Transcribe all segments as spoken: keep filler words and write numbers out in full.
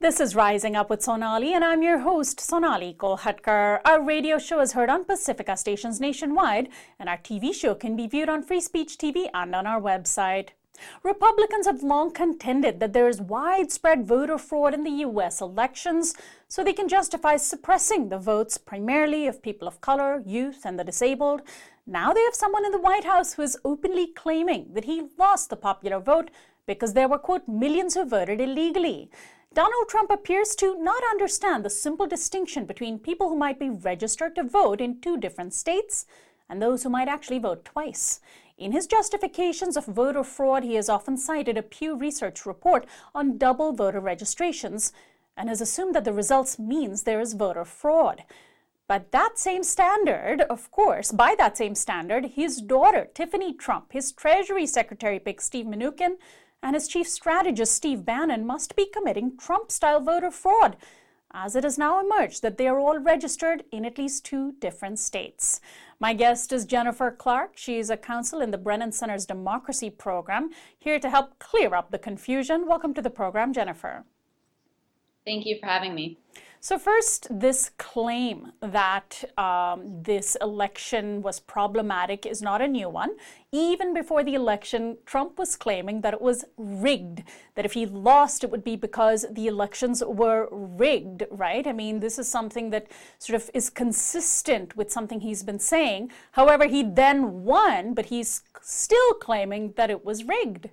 This is Rising Up with Sonali, and I'm your host, Sonali Kolhatkar. Our radio show is heard on Pacifica stations nationwide, and our T V show can be viewed on Free Speech T V and on our website. Republicans have long contended that there is widespread voter fraud in the U S elections, so they can justify suppressing the votes primarily of people of color, youth, and the disabled. Now they have someone in the White House who is openly claiming that he lost the popular vote because there were, quote, millions who voted illegally. Donald Trump appears to not understand the simple distinction between people who might be registered to vote in two different states and those who might actually vote twice. In his justifications of voter fraud, he has often cited a Pew Research report on double voter registrations and has assumed that the results means there is voter fraud. But that same standard, of course, by that same standard, his daughter, Tiffany Trump, his Treasury Secretary pick, Steve Mnuchin, and his chief strategist, Steve Bannon, must be committing Trump-style voter fraud, as it has now emerged that they are all registered in at least two different states. My guest is Jennifer Clark. She is a counsel in the Brennan Center's Democracy Program, here to help clear up the confusion. Welcome to the program, Jennifer. Thank you for having me. So first, this claim that um, this election was problematic is not a new one. Even before the election, Trump was claiming that it was rigged, that if he lost, it would be because the elections were rigged, right? I mean, this is something that sort of is consistent with something he's been saying. However, he then won, but he's still claiming that it was rigged.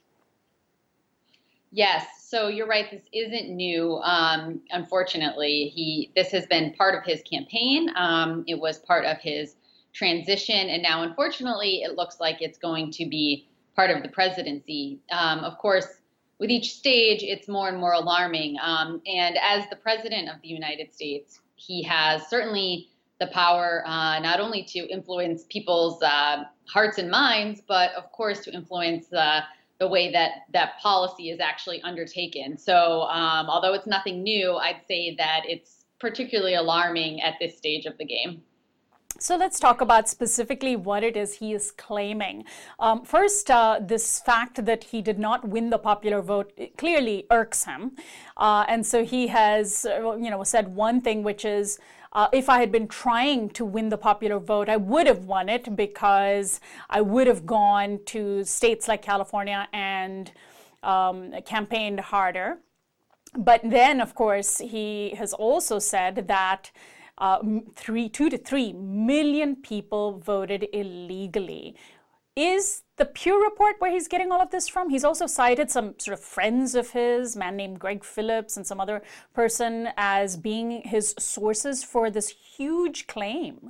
Yes, so you're right. This isn't new. Um, unfortunately, he this has been part of his campaign. Um, it was part of his transition, and now, unfortunately, it looks like it's going to be part of the presidency. Um, of course, with each stage, it's more and more alarming. Um, and as the president of the United States, he has certainly the power uh, not only to influence people's uh, hearts and minds, but of course to influence uh, the way that that policy is actually undertaken. So um, although it's nothing new, I'd say that it's particularly alarming at this stage of the game. So let's talk about specifically what it is he is claiming. Um, first, uh, this fact that he did not win the popular vote clearly irks him. Uh, and so he has, uh, you know, said one thing, which is, Uh, if I had been trying to win the popular vote, I would have won it because I would have gone to states like California and um, campaigned harder. But then, of course, he has also said that uh, three, two to three million people voted illegally. Is the Pew report where he's getting all of this from? He's also cited some sort of friends of his, a man named Greg Phillips and some other person, as being his sources for this huge claim.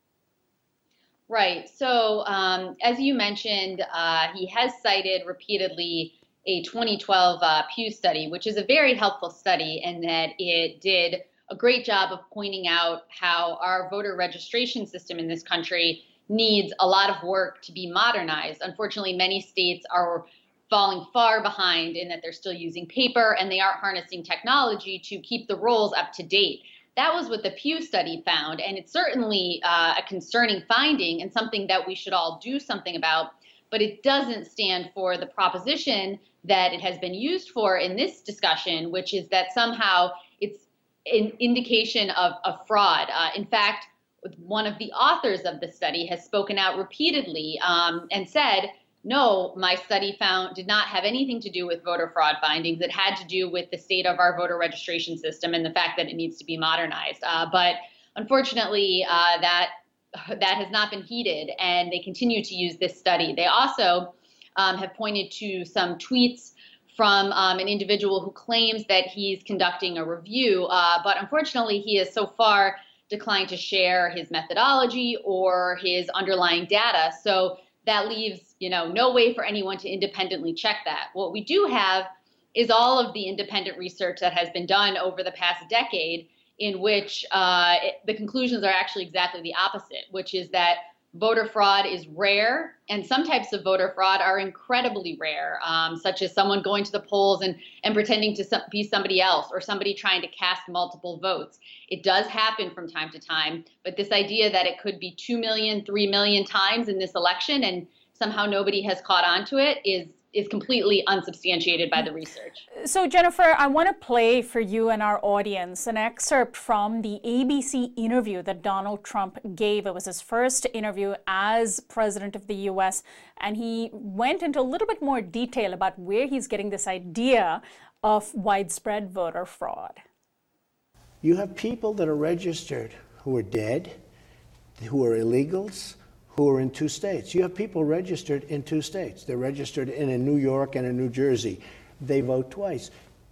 Right. So um, as you mentioned, uh, he has cited repeatedly a twenty twelve uh, Pew study, which is a very helpful study in that it did a great job of pointing out how our voter registration system in this country needs a lot of work to be modernized. Unfortunately, many states are falling far behind in that they're still using paper and they aren't harnessing technology to keep the rolls up to date. That was what the Pew study found, and it's certainly uh, a concerning finding and something that we should all do something about, but it doesn't stand for the proposition that it has been used for in this discussion, which is that somehow it's an indication of, of fraud. Uh, in fact, one of the authors of the study has spoken out repeatedly um, and said, no, my study found did not have anything to do with voter fraud findings. It had to do with the state of our voter registration system and the fact that it needs to be modernized. Uh, but unfortunately, uh, that that has not been heeded, and they continue to use this study. They also um, have pointed to some tweets from um, an individual who claims that he's conducting a review, uh, but unfortunately, he has so far declined to share his methodology or his underlying data. So that leaves, you know, no way for anyone to independently check that. What we do have is all of the independent research that has been done over the past decade, in which uh, it, the conclusions are actually exactly the opposite, which is that voter fraud is rare, and some types of voter fraud are incredibly rare, um, such as someone going to the polls and, and pretending to some, be somebody else, or somebody trying to cast multiple votes. It does happen from time to time, but this idea that it could be two million, three million times in this election and somehow nobody has caught on to it is is completely unsubstantiated by the research. So Jennifer, I want to play for you and our audience an excerpt from the A B C interview that Donald Trump gave. It was his first interview as president of the U S, and he went into a little bit more detail about where he's getting this idea of widespread voter fraud. You have people that are registered who are dead, who are illegals, who are in two states. You have people registered in two states. They're registered in, in New York and in New Jersey. They vote twice.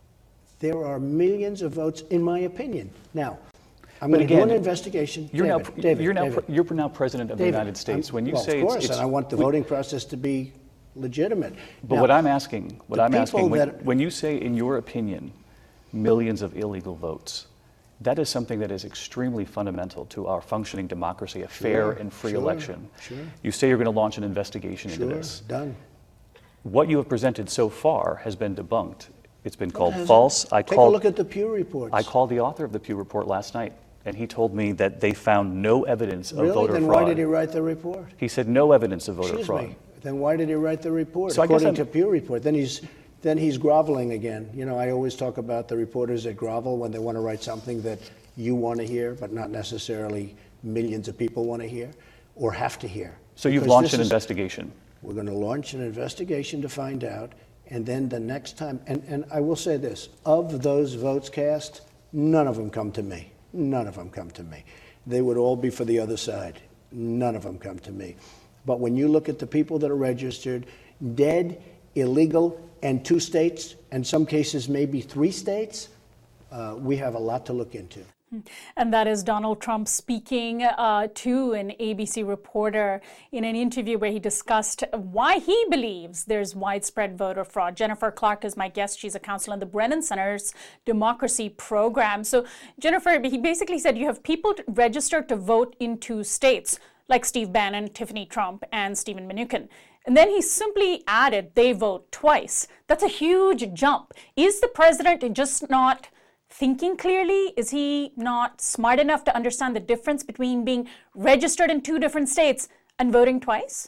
There are millions of votes, in my opinion. Now, I'm going to do an investigation. You're David, now David, you're now David, you're now president of David, the United States. I'm, when you well, say of course, it's, it's, and I want the we, voting process to be legitimate. But now, what I'm asking, what I'm asking, when, that, when you say, in your opinion, millions of illegal votes, that is something that is extremely fundamental to our functioning democracy, a fair sure, and free sure, election. Sure. You say you're going to launch an investigation sure, into this. Done. What you have presented so far has been debunked. It's been called It false. I Take called, a look at the Pew reports. I called the author of the Pew report last night, and he told me that they found no evidence of really? voter then fraud. Why did he write the report? He said no evidence of voter Excuse fraud. me. Then why did he write the report? So According I guess to Pew report, then he's then he's groveling again. You know, I always talk about the reporters that grovel when they want to write something that you want to hear, but not necessarily millions of people want to hear or have to hear. So you've Because launched this an is- investigation. We're going to launch an investigation to find out, and then the next time, and, and I will say this, of those votes cast, none of them come to me. None of them come to me. They would all be for the other side. None of them come to me. But when you look at the people that are registered, dead, illegal, and two states, and some cases maybe three states, uh, we have a lot to look into. And that is Donald Trump speaking uh, to an A B C reporter in an interview where he discussed why he believes there's widespread voter fraud. Jennifer Clark is my guest. She's a counselor in the Brennan Center's Democracy Program. So, Jennifer, he basically said you have people registered to vote in two states, like Steve Bannon, Tiffany Trump, and Stephen Mnuchin. And then he simply added they vote twice. That's a huge jump. Is the president just not thinking clearly? Is he not smart enough to understand the difference between being registered in two different states and voting twice?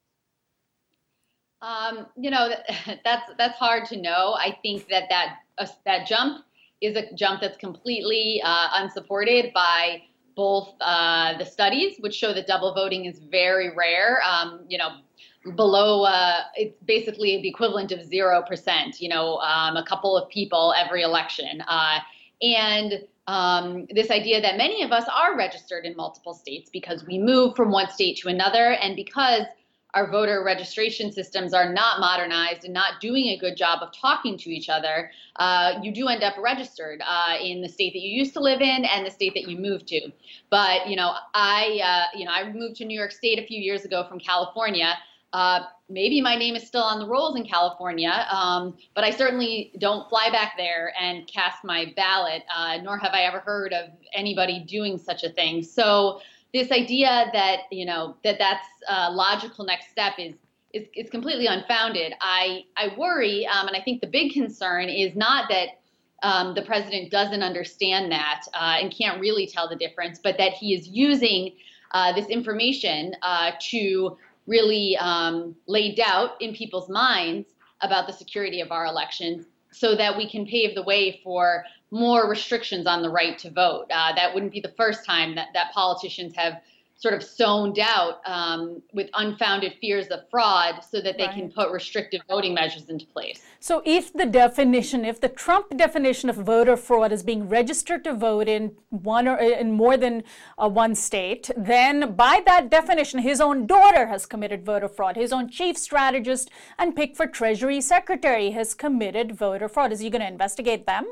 Um, you know, that, that's that's hard to know. I think that that, uh, that jump is a jump that's completely uh, unsupported by both uh, the studies, which show that double voting is very rare. Um, you know, below, uh, it's basically the equivalent of zero percent, you know, um, a couple of people every election. Uh, and um, this idea that many of us are registered in multiple states because we move from one state to another, and because our voter registration systems are not modernized and not doing a good job of talking to each other, uh, you do end up registered uh, in the state that you used to live in and the state that you moved to. But, you know, I, uh, you know, I moved to New York State a few years ago from California. Uh, maybe my name is still on the rolls in California, um, but I certainly don't fly back there and cast my ballot, uh, nor have I ever heard of anybody doing such a thing. So this idea that, you know, that that's a logical next step is is, is completely unfounded. I, I worry, um, and I think the big concern is not that um, the president doesn't understand that uh, and can't really tell the difference, but that he is using uh, this information uh, to really um, lay doubt in people's minds about the security of our elections so that we can pave the way for more restrictions on the right to vote. Uh, that wouldn't be the first time that, that politicians have sort of sown doubt um, with unfounded fears of fraud so that they right. can put restrictive voting measures into place. So if the definition, if the Trump definition of voter fraud is being registered to vote in one or in more than uh, one state, then by that definition, his own daughter has committed voter fraud. His own chief strategist and Pickford Treasury Secretary has committed voter fraud. Is he going to investigate them?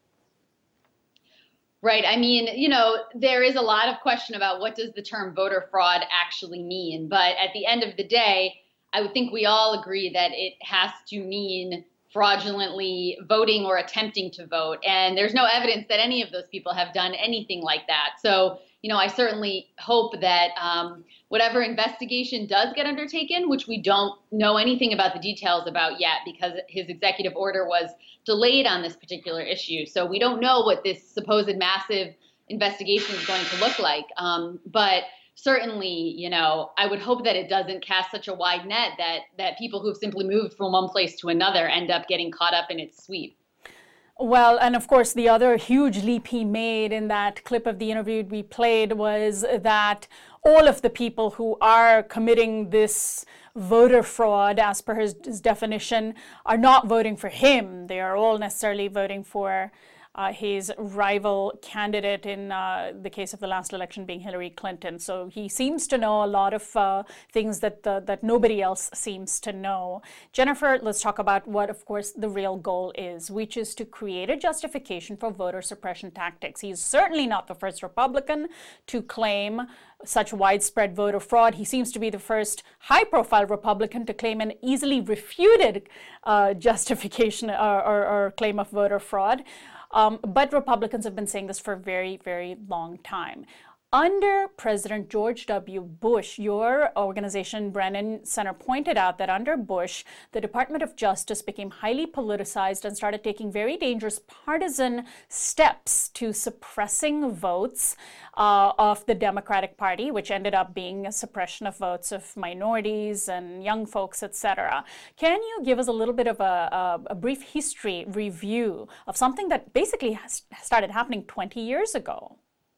Right. I mean, you know, there is a lot of question about what does the term voter fraud actually mean. But at the end of the day, I would think we all agree that it has to mean fraudulently voting or attempting to vote. And there's no evidence that any of those people have done anything like that. So, you know, I certainly hope that um, whatever investigation does get undertaken, which we don't know anything about the details about yet because his executive order was delayed on this particular issue. So we don't know what this supposed massive investigation is going to look like. Um, but certainly, you know, I would hope that it doesn't cast such a wide net that that people who've simply moved from one place to another end up getting caught up in its sweep. Well, and of course, the other huge leap he made in that clip of the interview we played was that all of the people who are committing this voter fraud, as per his, his definition, are not voting for him. They are all necessarily voting for Uh, his rival candidate in uh, the case of the last election being Hillary Clinton. So he seems to know a lot of uh, things that uh, that nobody else seems to know. Jennifer, let's talk about what, of course, the real goal is, which is to create a justification for voter suppression tactics. He's certainly not the first Republican to claim such widespread voter fraud. He seems to be the first high-profile Republican to claim an easily refuted uh, justification or, or, or claim of voter fraud. Um, but Republicans have been saying this for a very, very long time. Under President George W. Bush, your organization, Brennan Center, pointed out that under Bush, the Department of Justice became highly politicized and started taking very dangerous partisan steps to suppressing votes uh, of the Democratic Party, which ended up being a suppression of votes of minorities and young folks, et cetera. Can you give us a little bit of a, a, a brief history review of something that basically has started happening twenty years ago?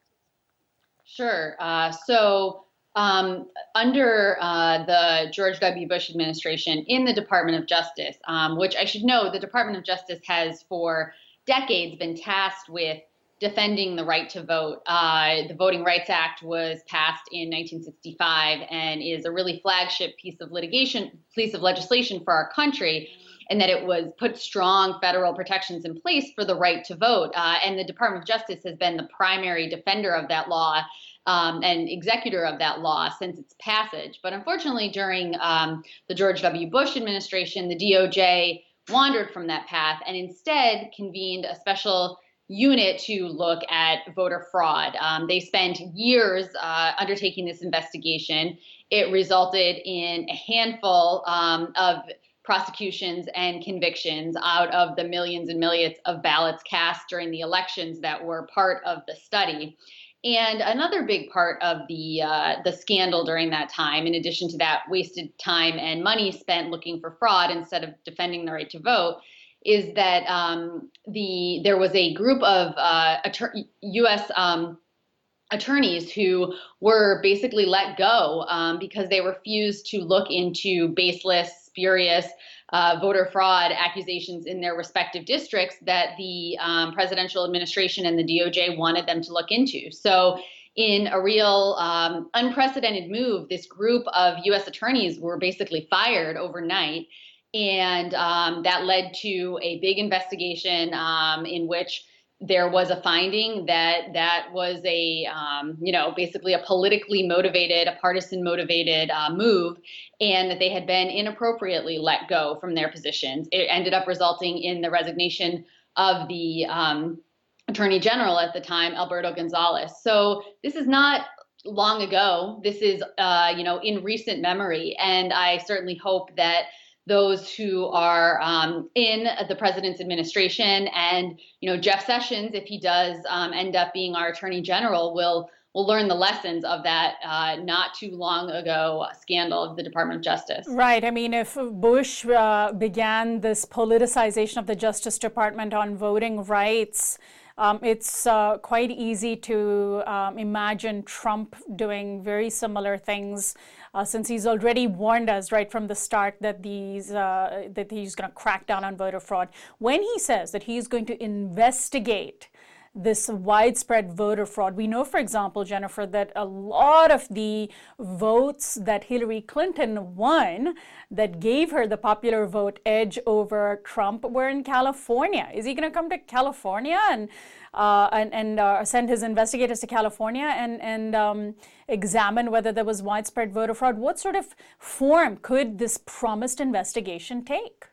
Sure. Uh, so um, under uh, the George W. Bush administration in the Department of Justice, um, which I should know, the Department of Justice has for decades been tasked with defending the right to vote. Uh, the Voting Rights Act was passed in nineteen sixty-five and is a really flagship piece of litigation, piece of legislation for our country, and that it was put strong federal protections in place for the right to vote. Uh, and the Department of Justice has been the primary defender of that law um, and executor of that law since its passage. But unfortunately, during um, the George W. Bush administration, the D O J wandered from that path and instead convened a special unit to look at voter fraud. Um, they spent years uh, undertaking this investigation. It resulted in a handful um, of prosecutions and convictions out of the millions and millions of ballots cast during the elections that were part of the study. And another big part of the uh, the scandal during that time, in addition to that wasted time and money spent looking for fraud instead of defending the right to vote, is that um, the there was a group of uh, attor- U S um, attorneys who were basically let go um, because they refused to look into baseless, spurious uh, voter fraud accusations in their respective districts that the um, presidential administration and the D O J wanted them to look into. So in a real um, unprecedented move, this group of U S attorneys were basically fired overnight. And um, that led to a big investigation um, in which there was a finding that that was a, um, you know, basically a politically motivated, a partisan motivated uh, move, and that they had been inappropriately let go from their positions. It ended up resulting in the resignation of the um, Attorney General at the time, Alberto Gonzales. So this is not long ago. This is, uh, you know, in recent memory, and I certainly hope that those who are um, in the president's administration and, you know, Jeff Sessions, if he does um, end up being our attorney general, will will learn the lessons of that uh, not too long ago scandal of the Department of Justice. Right. I mean, if Bush uh, began this politicization of the Justice Department on voting rights, Um, it's uh, quite easy to um, imagine Trump doing very similar things, uh, since he's already warned us right from the start that these uh, that he's going to crack down on voter fraud. When he says that he's going to investigate this widespread voter fraud, we know, for example, Jennifer, that a lot of the votes that Hillary Clinton won that gave her the popular vote edge over Trump were in California. Is he going to come to California and uh, and, and uh, send his investigators to California and, and um, examine whether there was widespread voter fraud? What sort of form could this promised investigation take?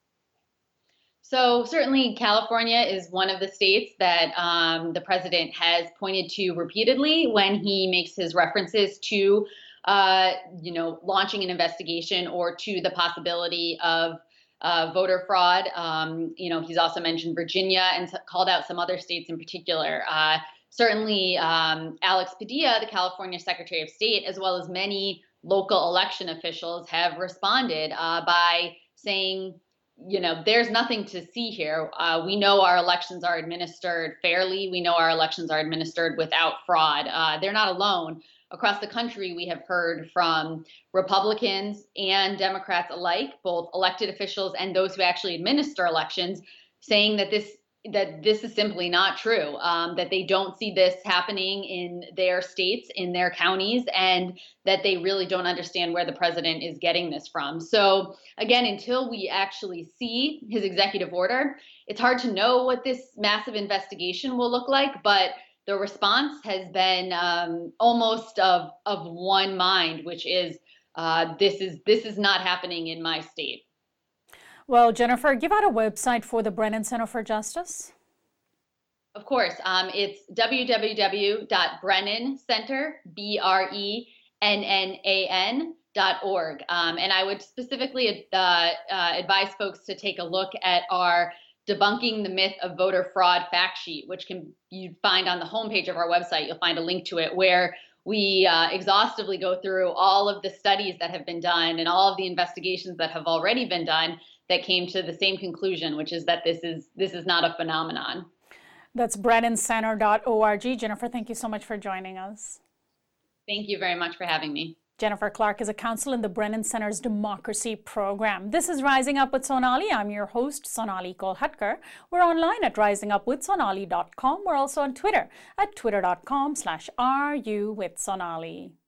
So certainly California is one of the states that um, the president has pointed to repeatedly when he makes his references to, uh, you know, launching an investigation or to the possibility of uh, voter fraud. Um, you know, he's also mentioned Virginia and called out some other states in particular. Uh, certainly um, Alex Padilla, the California Secretary of State, as well as many local election officials have responded uh, by saying, you know, there's nothing to see here. Uh, we know our elections are administered fairly. We know our elections are administered without fraud. Uh, they're not alone. Across the country, we have heard from Republicans and Democrats alike, both elected officials and those who actually administer elections, saying that this that this is simply not true, um, that they don't see this happening in their states, in their counties, and that they really don't understand where the president is getting this from. So again, until we actually see his executive order, it's hard to know what this massive investigation will look like, but the response has been um, almost of, of one mind, which is uh, this is this is not happening in my state. Well, Jennifer, give out a website for the Brennan Center for Justice. Of course, um, it's w w w dot brennan center, B R E N N A N dot org. Um, and I would specifically uh, uh, advise folks to take a look at our Debunking the Myth of Voter Fraud fact sheet, which can you find on the homepage of our website. You'll find a link to it where we uh, exhaustively go through all of the studies that have been done and all of the investigations that have already been done that came to the same conclusion, which is that this is this is not a phenomenon. That's brennan center dot org. Jennifer, thank you so much for joining us. Thank you very much for having me. Jennifer Clark is a counsel in the Brennan Center's Democracy Program. This is Rising Up with Sonali. I'm your host, Sonali Kolhatkar. We're online at rising up with sonali dot com. We're also on Twitter at twitter dot com slash are you with Sonali.